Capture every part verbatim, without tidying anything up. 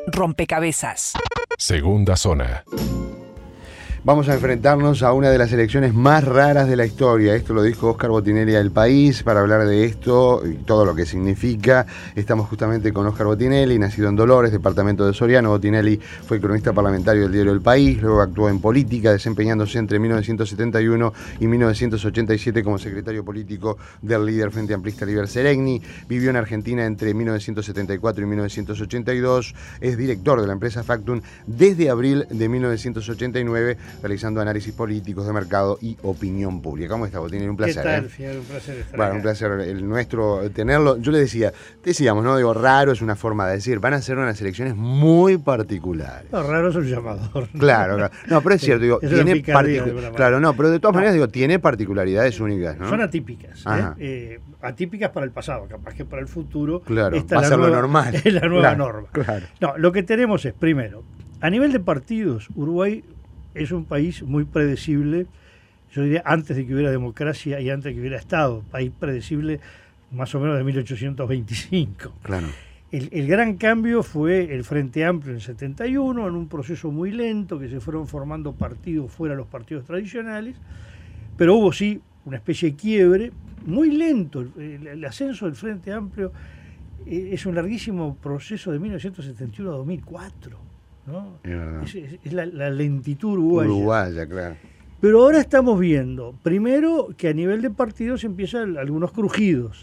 Rompecabezas. Segunda zona. Vamos a enfrentarnos a una de las elecciones más raras de la historia. Esto lo dijo Óscar Botinelli a El País. Para hablar de esto y todo lo que significa, estamos justamente con Óscar Botinelli, nacido en Dolores, departamento de Soriano. Botinelli fue cronista parlamentario del diario El País, luego actuó en política, desempeñándose entre mil novecientos setenta y uno y mil novecientos ochenta y siete como secretario político del líder Frente Amplista Líber Seregni. Vivió en Argentina entre mil novecientos setenta y cuatro y mil novecientos ochenta y dos. Es director de la empresa Factum desde abril de mil novecientos ochenta y nueve, realizando análisis políticos de mercado y opinión pública. ¿Cómo está, Botinelli? Un placer. ¿Qué tal, ¿eh? señor? Un placer estar Bueno, acá. un placer el nuestro tenerlo. Yo le decía, decíamos, ¿no? Digo, raro es una forma de decir, van a ser unas elecciones muy particulares. No, raro es un llamador. Claro, claro. No, pero es cierto, digo, Es una tiene picardía, particu- de alguna manera. Claro, no, pero de todas No. maneras, digo, tiene particularidades únicas, ¿no? Son atípicas. Ajá. ¿eh? Eh, atípicas para el pasado, capaz que para el futuro. Claro, esta va a es la ser lo nueva- normal. Es la nueva Claro, norma. claro. No, lo que tenemos es, primero, a nivel de partidos, Uruguay es un país muy predecible, yo diría antes de que hubiera democracia y antes de que hubiera Estado, país predecible más o menos de mil ochocientos veinticinco. Claro. El, el gran cambio fue el Frente Amplio en el setenta y uno, en un proceso muy lento, que se fueron formando partidos fuera de los partidos tradicionales, pero hubo sí una especie de quiebre, muy lento. El, el ascenso del Frente Amplio eh, es un larguísimo proceso de mil novecientos setenta y uno a dos mil cuatro. ¿no? Es verdad. Es, es- es la, la lentitud uruguaya. Uruguaya, claro. Pero ahora estamos viendo, primero, que a nivel de partidos empiezan algunos crujidos.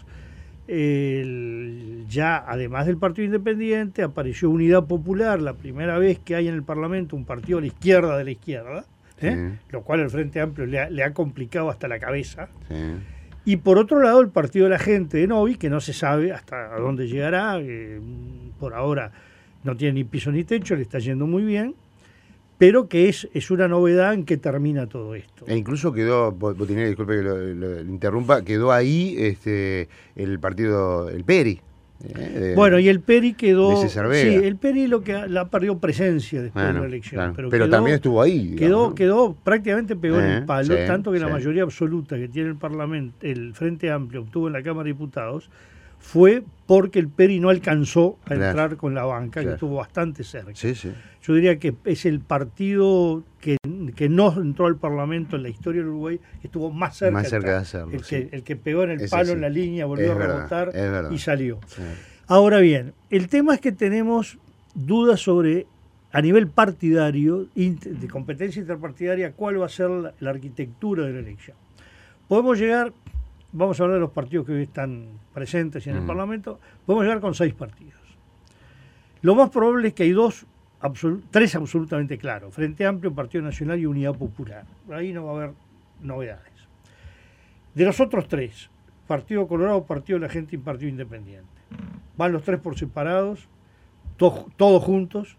El- ya, además del Partido Independiente, apareció Unidad Popular, la primera vez que hay en el Parlamento un partido a la izquierda de la izquierda, ¿eh? Sí. Lo cual el Frente Amplio le ha, le ha complicado hasta la cabeza. Sí. Y por otro lado, el Partido de la Gente de Novi, que no se sabe hasta dónde llegará, eh, por ahora no tiene ni piso ni techo, le está yendo muy bien, pero que es, es una novedad en que termina todo esto. E incluso quedó, Botinelli, disculpe que lo, lo- lo interrumpa, quedó ahí este el partido, el Peri. ¿eh? De- Bueno, y el Peri quedó... de César Vega. Sí, el Peri lo que la perdió presencia después Bueno, de la elección. claro. Pero, Pero quedó- también estuvo ahí. digamos, Quedó, ¿no? quedó prácticamente pegó en Eh, el palo, sí, tanto que la sí. mayoría absoluta que tiene el Parlamento, el Frente Amplio obtuvo en la Cámara de Diputados, fue porque el Peri no alcanzó a Claro. entrar con la banca, Claro. que estuvo bastante cerca. Sí, sí. Yo diría que es el partido que, que no entró al Parlamento en la historia del Uruguay, que estuvo más cerca, Más cerca de entrar. hacerlo, El, sí. que, el que pegó en el Es palo así. en la línea, volvió Es a verdad, rebotar es verdad. y salió. Sí. Ahora bien, el tema es que tenemos dudas sobre, a nivel partidario, int- de competencia interpartidaria, cuál va a ser la, la arquitectura de la elección. Podemos llegar, vamos a hablar de los partidos que hoy están presentes y en el Mm. Parlamento, podemos llegar con seis partidos. Lo más probable es que hay dos, absolu- tres absolutamente claros, Frente Amplio, Partido Nacional y Unidad Popular. Ahí no va a haber novedades. De los otros tres, Partido Colorado, Partido de la Gente y Partido Independiente. Van los tres por separados, to- todos juntos,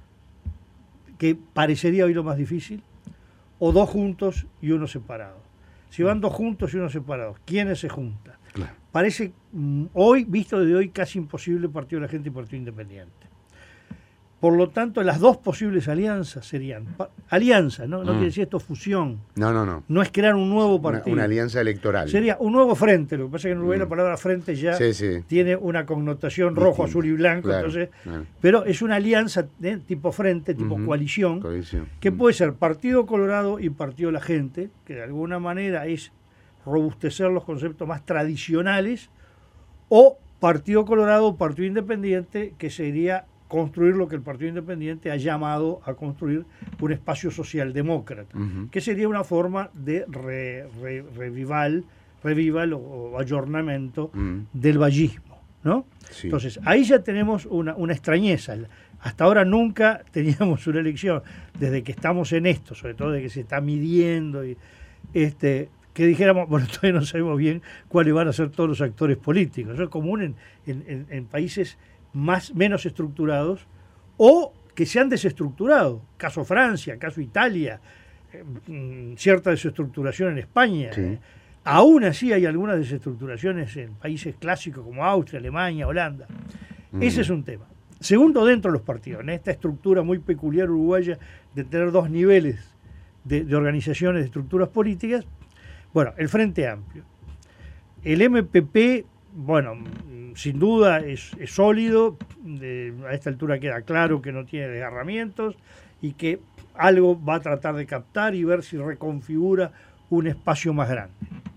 que parecería hoy lo más difícil, o dos juntos y uno separado. Si van dos juntos y uno separado, ¿quiénes se juntan? Claro. Parece mm, hoy, visto desde hoy, casi imposible Partido de la Gente y Partido Independiente. Por lo tanto, las dos posibles alianzas serían pa- alianza, ¿no? No Mm. quiere decir esto fusión, No, no, no. no es crear un nuevo Una, partido. una alianza electoral. Sería un nuevo frente. Lo que pasa es que en Uruguay Mm. la palabra frente ya Sí, sí. tiene una connotación Distinta. rojo, azul y blanco. Claro, Entonces, claro. pero es una alianza ¿eh? tipo frente, tipo Ujú. coalición, Coalición. que Mm. puede ser Partido Colorado y Partido de la Gente, que de alguna manera es robustecer los conceptos más tradicionales, o Partido Colorado, Partido Independiente, que sería construir lo que el Partido Independiente ha llamado a construir un espacio socialdemócrata, Ujú. que sería una forma de re- re- revival, revival o, o ayornamiento Mm. del vallismo, ¿no? Sí. Entonces, ahí ya tenemos una, una extrañeza. Hasta ahora nunca teníamos una elección, desde que estamos en esto, sobre todo desde que se está midiendo, y, este, que dijéramos, bueno, todavía no sabemos bien cuáles van a ser todos los actores políticos. Eso es común en, en- en- en países más, menos estructurados o que se han desestructurado. Caso Francia, caso Italia, eh, mm, cierta desestructuración en España. Sí. eh. Aún así hay algunas desestructuraciones en países clásicos como Austria, Alemania, Holanda. Mm. Ese es un tema. Segundo, dentro de los partidos, en esta estructura muy peculiar uruguaya de tener dos niveles de, de organizaciones, de estructuras políticas, bueno, el Frente Amplio. El M P P bueno, sin duda es, es sólido, de, a esta altura queda claro que no tiene desgarramientos y que algo va a tratar de captar y ver si reconfigura un espacio más grande.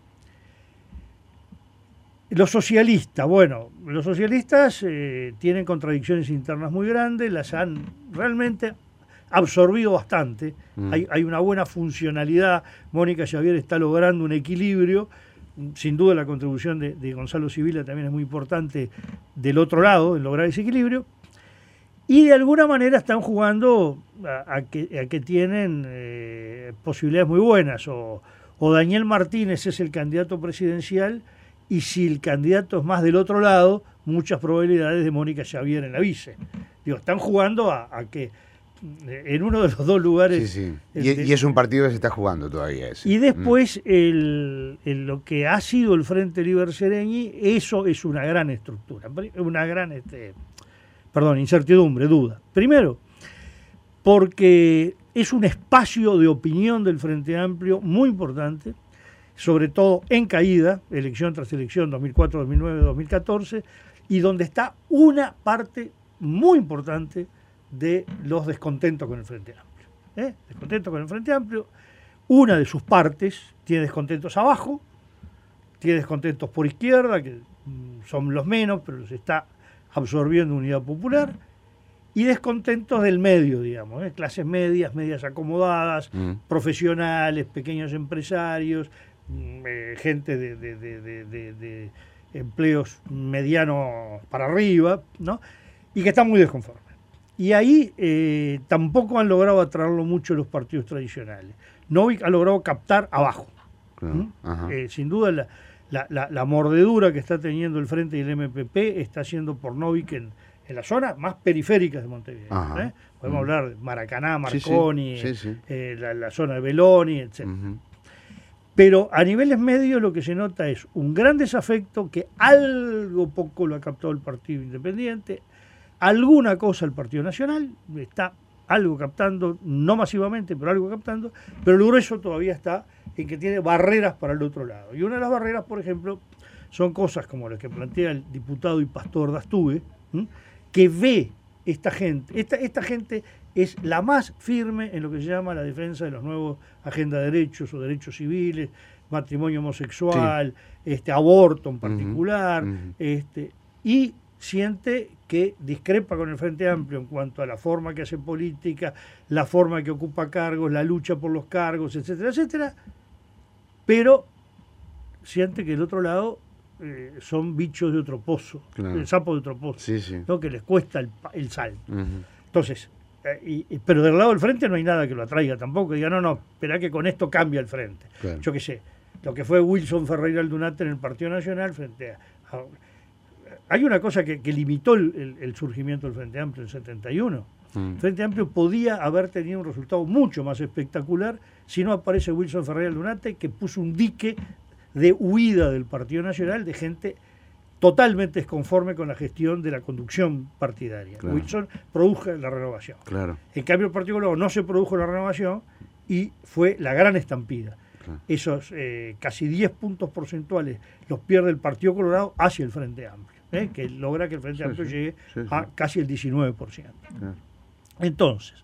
Los socialistas, bueno, los socialistas eh, tienen contradicciones internas muy grandes, las han realmente absorbido bastante, mm. hay, hay una buena funcionalidad, Mónica Xavier está logrando un equilibrio, sin duda la contribución de, de Gonzalo Sibila también es muy importante del otro lado, en lograr ese equilibrio, y de alguna manera están jugando a, a, que, a que tienen eh, posibilidades muy buenas, o, o Daniel Martínez es el candidato presidencial, y si el candidato es más del otro lado, muchas probabilidades de Mónica Xavier en la vice. Digo, están jugando a, a que en uno de los dos lugares... Sí, sí. Y, de, y es un partido que se está jugando todavía. Ese. Y después, mm. el, el, lo que ha sido el Frente Liber Seregni, eso es una gran estructura, una gran, este, perdón, incertidumbre, duda. Primero, porque es un espacio de opinión del Frente Amplio muy importante, sobre todo en caída, elección tras elección, dos mil cuatro, dos mil nueve, dos mil catorce, y donde está una parte muy importante de los descontentos con el Frente Amplio. ¿Eh? Descontentos con el Frente Amplio, una de sus partes tiene descontentos abajo, tiene descontentos por izquierda, que son los menos, pero los está absorbiendo Unidad Popular, y descontentos del medio, digamos, ¿eh? Clases medias, medias acomodadas, mm. profesionales, pequeños empresarios, Eh, gente de, de, de, de, de, de empleos medianos para arriba, ¿no? Y que están muy desconformes. Y ahí eh, tampoco han logrado atraerlo mucho los partidos tradicionales. Novik ha logrado captar abajo. Claro. ¿Mm? Eh, sin duda la, la, la, la mordedura que está teniendo el Frente y el M P P está haciendo por Novik en, en las zonas más periféricas de Montevideo. ¿eh? Podemos mm. hablar de Maracaná, Marconi, sí, sí. Sí, sí. Eh, la, la zona de Beloni, etcétera. Uh-huh. Pero a niveles medios lo que se nota es un gran desafecto que algo poco lo ha captado el Partido Independiente, alguna cosa el Partido Nacional, está algo captando, no masivamente, pero algo captando, pero el grueso todavía está en que tiene barreras para el otro lado. Y una de las barreras, por ejemplo, son cosas como las que plantea el diputado y pastor Dastugue, ¿sí? Que ve esta gente, esta, esta gente es la más firme en lo que se llama la defensa de los nuevos agenda de derechos o derechos civiles, matrimonio homosexual, sí. este, aborto en particular, uh-huh, uh-huh. Este, y siente que discrepa con el Frente Amplio en cuanto a la forma que hace política, la forma que ocupa cargos, la lucha por los cargos, etcétera, etcétera, pero siente que el otro lado eh, son bichos de otro pozo, claro. El sapo de otro pozo, sí, sí. ¿no? Que les cuesta el, el salto. Uh-huh. Entonces, Y, y, pero del lado del frente no hay nada que lo atraiga tampoco, que diga, no, no, espera que con esto cambia el frente. Claro. Yo qué sé, lo que fue Wilson Ferreira Aldunate en el Partido Nacional frente a... a hay una cosa que, que limitó el, el, el surgimiento del Frente Amplio en setenta y uno. Mm. El Frente Amplio podía haber tenido un resultado mucho más espectacular si no aparece Wilson Ferreira Aldunate, que puso un dique de huida del Partido Nacional de gente totalmente desconforme con la gestión de la conducción partidaria. Claro. Wilson produjo la renovación. Claro. En cambio, el Partido Colorado no se produjo la renovación y fue la gran estampida. Claro. Esos eh, casi diez puntos porcentuales los pierde el Partido Colorado hacia el Frente Amplio, ¿eh? Que logra que el Frente sí, Amplio sí, llegue sí, sí. a casi el diecinueve por ciento. Claro. Entonces,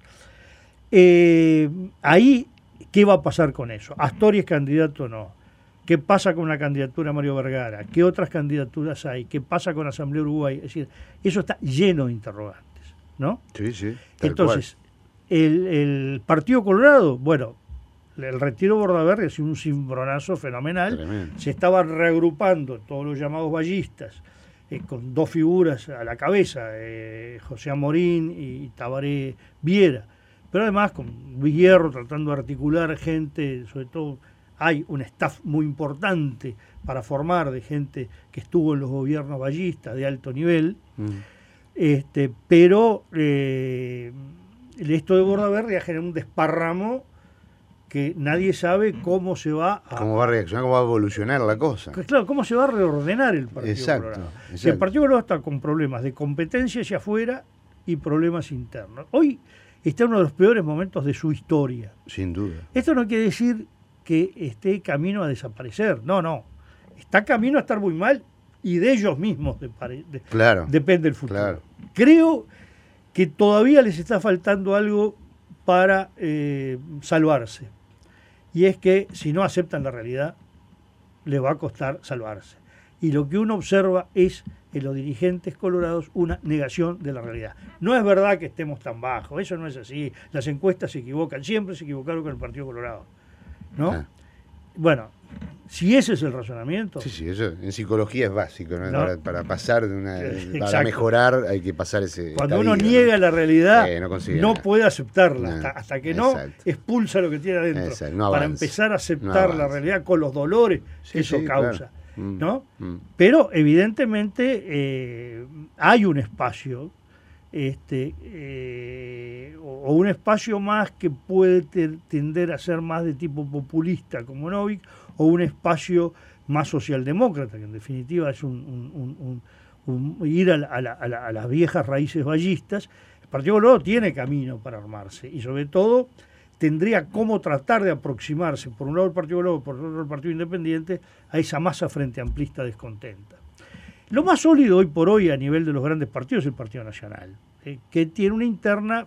eh, ahí, ¿qué va a pasar con eso? ¿Astori es candidato o no? ¿Qué pasa con la candidatura a Mario Vergara? ¿Qué otras candidaturas hay? ¿Qué pasa con Asamblea Uruguay? Es decir, eso está lleno de interrogantes, ¿no? Sí, sí. Entonces, el, el Partido Colorado, bueno, el retiro Bordaberry ha sido un cimbronazo fenomenal. Tremendo. Se estaban reagrupando todos los llamados ballistas, eh, con dos figuras a la cabeza, eh, José Amorín y Tabaré Viera, pero además con Luis Hierro tratando de articular gente, sobre todo... Hay un staff muy importante para formar de gente que estuvo en los gobiernos ballistas de alto nivel, mm. este, pero eh, esto de Bordaberry ha generado un desparramo que nadie sabe cómo se va a... ¿Cómo va a reaccionar? ¿Cómo va a evolucionar la cosa? Claro, ¿cómo se va a reordenar el Partido exacto, Colorado? Exacto. El Partido Colorado está con problemas de competencia hacia afuera y problemas internos. Hoy está en uno de los peores momentos de su historia. Sin duda. Esto no quiere decir que esté camino a desaparecer. No, no. Está camino a estar muy mal y de ellos mismos de, de, claro, depende el futuro. Claro. Creo que todavía les está faltando algo para eh, salvarse. Y es que si no aceptan la realidad, les va a costar salvarse. Y lo que uno observa es en los dirigentes colorados una negación de la realidad. No es verdad que estemos tan bajos, eso no es así. Las encuestas se equivocan, siempre se equivocaron con el Partido Colorado, ¿no? Ah. Bueno, si ese es el razonamiento... Sí, sí, eso en psicología es básico, ¿no? ¿no? Para, para pasar de una... Exacto. Para mejorar hay que pasar ese... Cuando estadio, uno niega, ¿no?, la realidad, eh, no, no puede aceptarla, no, hasta, hasta que no exacto. expulsa lo que tiene adentro. No para empezar a aceptar no la realidad con los dolores que sí, eso sí, causa. Claro. ¿No? Mm. Pero evidentemente eh, hay un espacio este, eh, o, o un espacio más que puede ter, tender a ser más de tipo populista como Novik, o un espacio más socialdemócrata, que en definitiva es un, un, un, un ir a, la, a, la, a, la, a las viejas raíces vallistas. El Partido Colorado tiene camino para armarse y sobre todo tendría cómo tratar de aproximarse, por un lado el Partido Colorado, por otro el Partido Independiente, a esa masa frente amplista descontenta. Lo más sólido hoy por hoy a nivel de los grandes partidos es el Partido Nacional, eh, que tiene una interna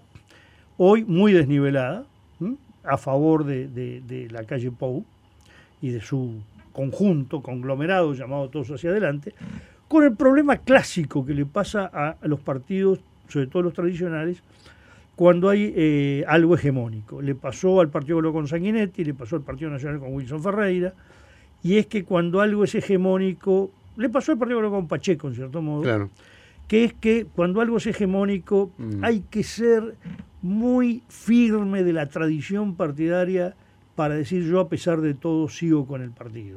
hoy muy desnivelada, ¿m? a favor de, de, de la calle Pou y de su conjunto, conglomerado llamado Todos Hacia Adelante, con el problema clásico que le pasa a, a los partidos, sobre todo los tradicionales, cuando hay eh, algo hegemónico. Le pasó al Partido Colorado con Sanguinetti, le pasó al Partido Nacional con Wilson Ferreira, y es que cuando algo es hegemónico, le pasó al Partido Colorado con Pacheco, en cierto modo, claro. que es que cuando algo es hegemónico mm. hay que ser muy firme de la tradición partidaria para decir yo a pesar de todo sigo con el partido.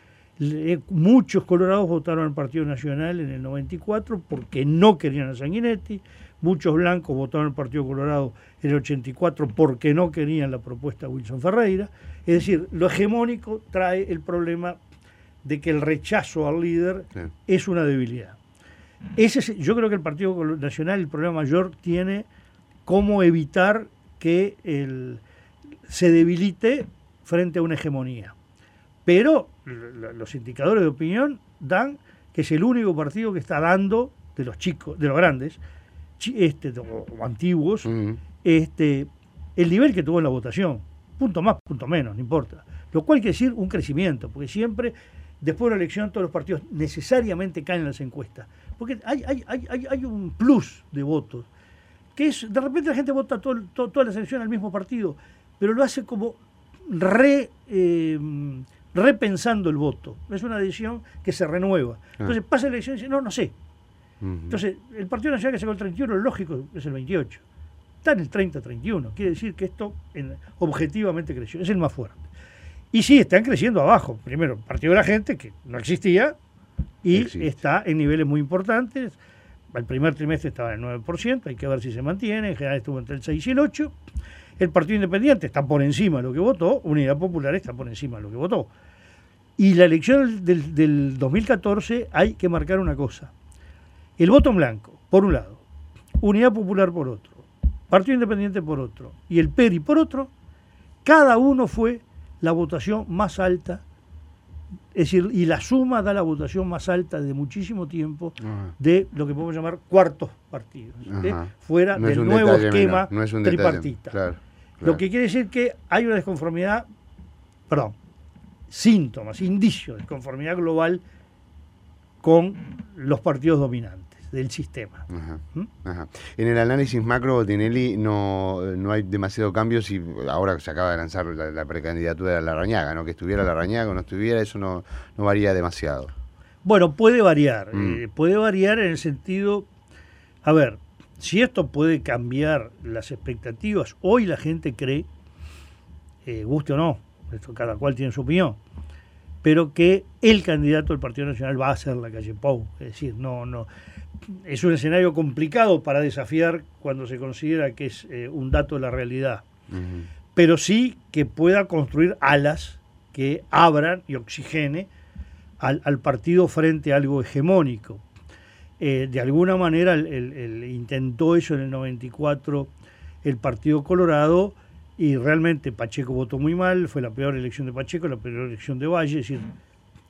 Le, muchos colorados votaron al Partido Nacional en el noventa y cuatro porque no querían a Sanguinetti. Muchos blancos votaron al Partido Colorado en el ochenta y cuatro porque no querían la propuesta de Wilson Ferreira. Es decir, lo hegemónico trae el problema de que el rechazo al líder sí. es una debilidad. Ese es, yo creo que el Partido Nacional, el problema mayor, tiene cómo evitar que el, se debilite frente a una hegemonía. Pero los indicadores de opinión dan que es el único partido que está dando, de los chicos, de los grandes, este, o, o antiguos, uh-huh. este, el nivel que tuvo en la votación, punto más, punto menos, no importa. Lo cual quiere decir un crecimiento, porque siempre, después de la elección, todos los partidos necesariamente caen en las encuestas. Porque hay, hay, hay, hay un plus de votos, que es, de repente la gente vota todo, todo, toda la elección al mismo partido, pero lo hace como re, eh, repensando el voto. Es una decisión que se renueva. Entonces pasa la elección y dice, no, no sé. Entonces, el Partido Nacional que sacó el treinta y uno, lo lógico es el veintiocho. Está en el treinta treinta y uno. Quiere decir que esto en, objetivamente creció. Es el más fuerte. Y sí, están creciendo abajo. Primero, Partido de la Gente, que no existía, y Existe. está en niveles muy importantes. El primer trimestre estaba en el nueve por ciento, hay que ver si se mantiene. En general estuvo entre el seis y el ocho. El Partido Independiente está por encima de lo que votó. Unidad Popular está por encima de lo que votó. Y la elección del, del dos mil catorce hay que marcar una cosa. El voto en blanco, por un lado, Unidad Popular por otro, Partido Independiente por otro, y el P E R I por otro, cada uno fue la votación más alta, es decir, y la suma da la votación más alta de muchísimo tiempo Ajá. de lo que podemos llamar cuartos partidos, ¿eh? fuera no del nuevo esquema no es tripartita. Claro, claro. Lo que quiere decir que hay una desconformidad, perdón, síntomas, indicios de desconformidad global con los partidos dominantes del sistema. Ajá, ¿Mm? ajá. En el análisis macro, Botinelli, no, no hay demasiado cambio si ahora se acaba de lanzar la, la precandidatura de Larrañaga, ¿no? Que estuviera Larrañaga o no estuviera, eso no, no varía demasiado. Bueno, puede variar, mm. eh, puede variar en el sentido, a ver, si esto puede cambiar las expectativas, hoy la gente cree, eh, guste o no, esto cada cual tiene su opinión, pero que el candidato del Partido Nacional va a ser la calle Pou. Es decir, no, no, es un escenario complicado para desafiar cuando se considera que es eh, un dato de la realidad. Uh-huh. Pero sí que pueda construir alas que abran y oxigene al, al partido frente a algo hegemónico. Eh, de alguna manera el, el, el intentó eso en el noventa y cuatro el Partido Colorado, y realmente Pacheco votó muy mal, fue la peor elección de Pacheco, la peor elección de Valle, es decir,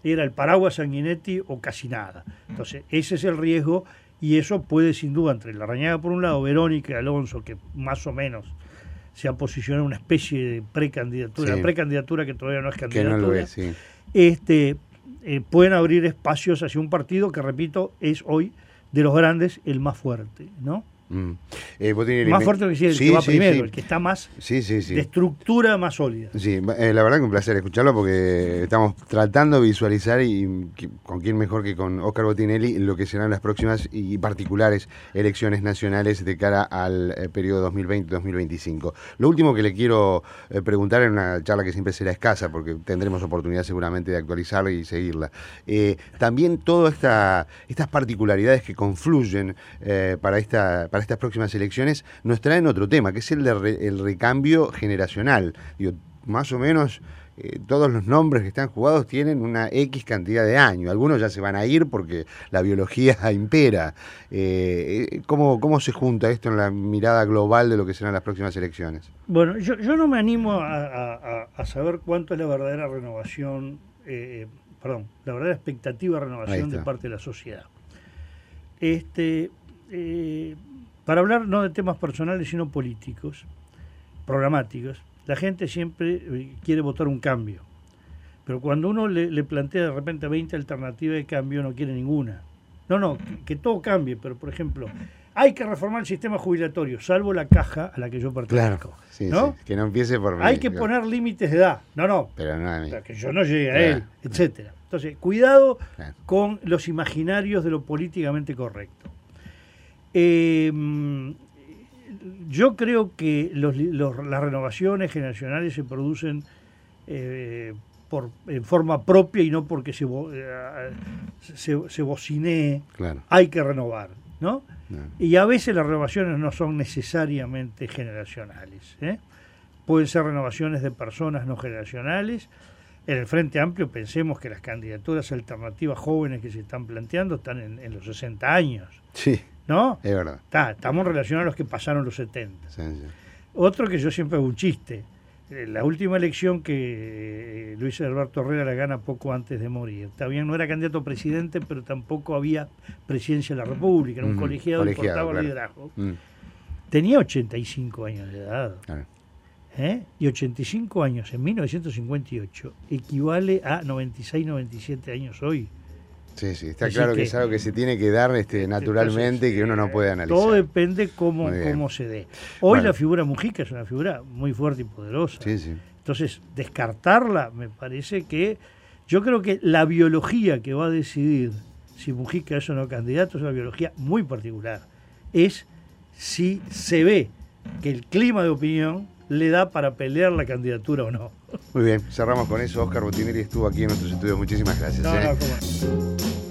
era el paraguas Sanguinetti o casi nada. Entonces, ese es el riesgo y eso puede sin duda, entre Larrañaga por un lado, Verónica y Alonso, que más o menos se ha posicionado en una especie de precandidatura, sí. precandidatura que todavía no es candidatura, que no lo es, sí. este, eh, pueden abrir espacios hacia un partido que, repito, es hoy de los grandes el más fuerte, ¿no? Mm. Eh, Botinelli, más me... fuerte que el sí, que va sí, primero, sí. el que está más sí, sí, sí. de estructura más sólida. Sí, eh, la verdad que un placer escucharlo porque estamos tratando de visualizar y que, con quién mejor que con Óscar Botinelli lo que serán las próximas y particulares elecciones nacionales de cara al eh, periodo dos mil veinte dos mil veinticinco. Lo último que le quiero eh, preguntar en una charla que siempre será escasa porque tendremos oportunidad seguramente de actualizarla y seguirla. Eh, también todas esta, estas particularidades que confluyen eh, para, esta, para estas próximas elecciones nos traen otro tema, que es el de re, el recambio generacional. Digo, más o menos eh, todos los nombres que están jugados tienen una X cantidad de años. Algunos ya se van a ir porque la biología impera. Eh, ¿cómo, ¿Cómo se junta esto en la mirada global de lo que serán las próximas elecciones? Bueno, yo, yo no me animo a, a, a saber cuánto es la verdadera renovación, eh, perdón, la verdadera expectativa de renovación de parte de la sociedad. Este... Eh, Para hablar no de temas personales, sino políticos, programáticos, la gente siempre quiere votar un cambio. Pero cuando uno le, le plantea de repente veinte alternativas de cambio, no quiere ninguna. No, no, que, que todo cambie, pero por ejemplo, hay que reformar el sistema jubilatorio, salvo la caja a la que yo pertenezco. Claro, sí, ¿no? Sí, que no empiece por mí. Hay que poner límites de edad. No, no, pero no a mí. O sea, que yo no llegue a claro. él, etcétera. Entonces, cuidado claro. con los imaginarios de lo políticamente correcto. Eh, yo creo que los, los, las renovaciones generacionales se producen eh, por, en forma propia y no porque se, eh, se, se bocinee. Claro. Hay que renovar, ¿no? No. Y a veces las renovaciones no son necesariamente generacionales, ¿eh? Pueden ser renovaciones de personas no generacionales. En el Frente Amplio pensemos que las candidaturas alternativas jóvenes que se están planteando están en, en los sesenta años. Sí. ¿No? Es verdad. Está, estamos relacionados a los que pasaron los setenta. Sí, sí. Otro que yo siempre hago un chiste. La última elección que Luis Alberto Herrera la gana poco antes de morir. Está bien, no era candidato a presidente, pero tampoco había presidencia de la República. Era un mm, colegiado, colegiado importaba claro. liderazgo. Mm. Tenía ochenta y cinco años de edad. Claro. ¿Eh? Y ochenta y cinco años en mil novecientos cincuenta y ocho equivale a noventa y seis, noventa y siete años hoy. Sí, sí, está Así claro que, que es algo que se tiene que dar este, naturalmente y que uno no puede analizar. Todo depende cómo, cómo se dé. Hoy bueno. La figura Mujica es una figura muy fuerte y poderosa. Sí, sí. Entonces, descartarla me parece que... Yo creo que la biología que va a decidir si Mujica es o no candidato es una biología muy particular. Es si se ve que el clima de opinión le da para pelear la candidatura o no. Muy bien, cerramos con eso. Óscar Botinelli estuvo aquí en nuestros estudios. Muchísimas gracias. No, ¿eh? no, ¿cómo no?